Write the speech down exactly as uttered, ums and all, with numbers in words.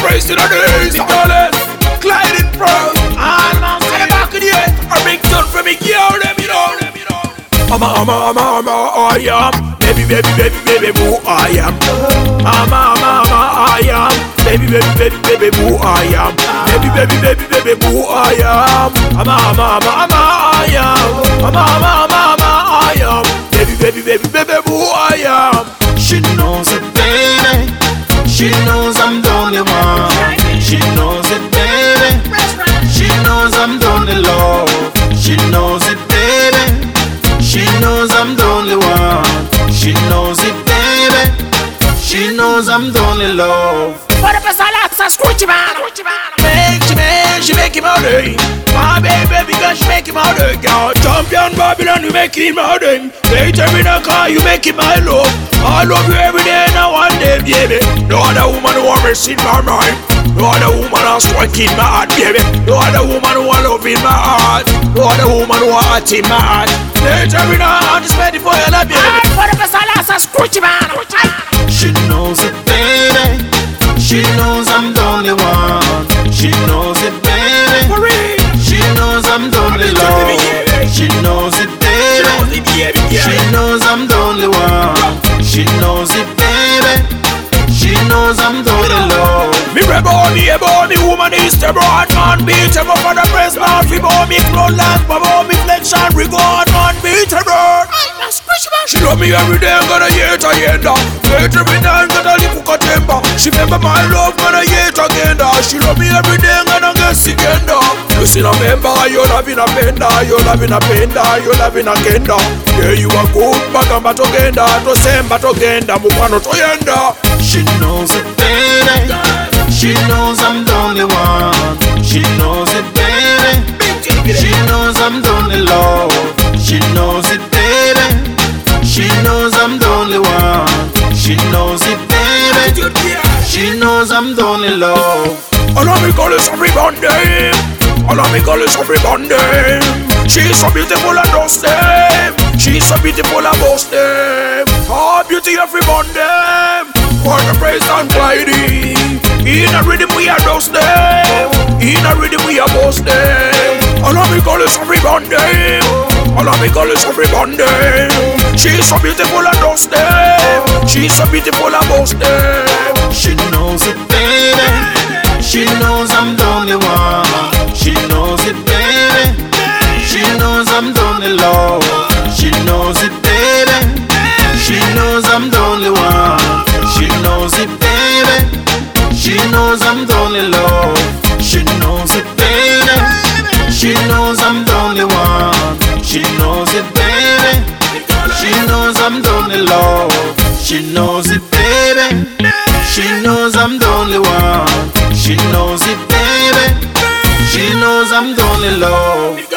praise in the days. Dollars, gliding proud. All man to the back of the earth. A big tune for me, girl, them, you know. I'm a, I'm a, I'm a, I'm a, I am. Baby, baby, baby, baby, boo, I am. I'm a, I'm a, I'm a, I am. Baby, baby, baby, baby, boo, I am. Baby, baby, baby, baby, boo, I am. I'm a, I'm a, I'm a, I'm a, I am. I'm a, I'm a, I'm a, I'm a, I am. Baby, baby, baby, baby, boo, I am. She knows it, baby. She knows I'm the only one. She knows it, baby. She knows I'm the only love. She knows it, baby. She knows I'm the only one. She knows it, baby. She knows I'm the only love. For the best, I like to screech man. Make she make, she make him out day. My baby, because she make him out day. Girl, champion Babylon, you make him out day. Later in a car, you make him my love. I love you every day, now one day, baby. No other woman who want me in my mind. No other woman who strike in my heart, baby. No other woman who want love in my heart. No other woman who want heart in my heart. Later in a car, just ready for your love, baby. For the best, I like to screech man. She knows it, baby. She knows I'm the only one. She knows it, baby. She knows I'm the only love. She knows it, baby. She knows I'm the only one. She knows it, baby. She knows I'm the only love. Me rebel, me able, me woman is the broad. Unbeatable for the press, not we born me clone last, but born me flexion, regard, unbeatable. She love me every day, gonna hear it again. Later every time, gonna live for temper. She remember my love, gonna hear it again. She love me every day, gonna get sick again. You see no member, you love in a bender, you love in a bender, you love in a kenda. Yeah, you are good, bagamba togenda, to semba togenda, mukano toyenda. She knows it, baby. She knows I'm the only one. She knows it, baby. She knows I'm the only love. She knows it, baby. She knows I'm the only one. She knows it, baby. She knows I'm the only love. Allow me call it every Monday. Allow me call it every Monday. She's so beautiful and dust them. She's so beautiful and bust them. Oh, beauty every Monday. For the praise and gliding. In a rhythm we are dust them. In a rhythm we are bust them. Allow me call it every Monday. Allow me call it every Monday. She's so beautiful and dust them. She's so beautiful and bust them. She knows it, baby. She knows I'm the only one. She knows it, baby. She knows I'm the only love. She knows it, baby. She knows I'm the only one. She knows it, baby. She knows I'm the only love. She knows it, baby. She knows I'm the only one. She knows it, baby. She knows I'm the only love. She knows it, baby. She knows I'm the only one. She knows it, baby. She knows I'm the only love.